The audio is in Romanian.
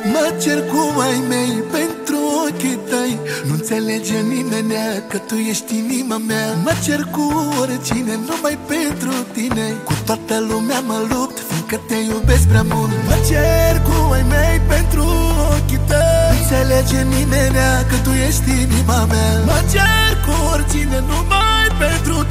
Mă cer cu ai mei pentru ochii tăi. Nu înțelege nimenea că tu ești inima mea. Mă cer cu oricine, numai pentru tine. Cu toată lumea mă lupt, fiindcă te iubesc prea mult. Mă cer cu ai mei pentru ochii tăi. Nu înțelege nimenea că tu ești inima mea. Mă cer cu oricine, numai pentru